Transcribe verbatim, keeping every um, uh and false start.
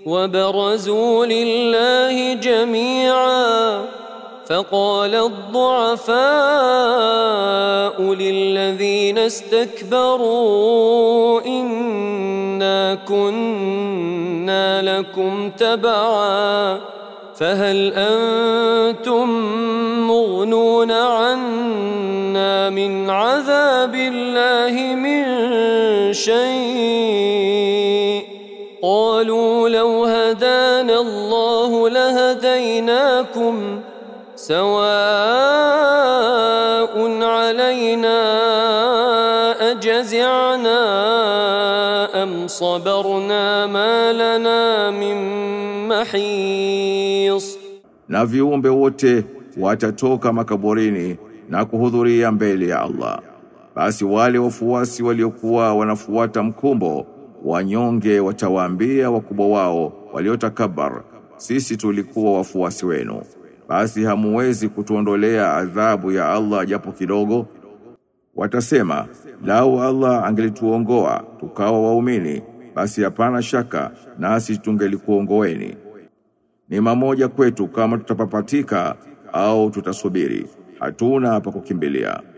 وبرزوا لله جميعا فقال الضعفاء للذين استكبروا إنا كنا لكم تبعا فهل أنتم مغنون عنا من عذاب الله من شيء قالوا لو هدانا الله لهديناكم سواء علينا أجزعنا أم صبرنا ما لنا من محيص. Na viumbe wote watatoka makaburini na kuhudhuria mbele ya Allah. Basi wale wafuasi waliokuwa wanafuata mkumbo wanyonge watawaambia wakubwa wao waliotakabar, sisi tulikuwa wafuasi wenu, basi hamuwezi kutuondolea adhabu ya Allah japo kidogo. Watasema, lau Allah angelituongoa tukawa waumini, basi hapana shaka nasi tungelikuongoeni. Ni mamoja kwetu kama tutapapatika au tutasubiri, hatuna pa kukimbilia.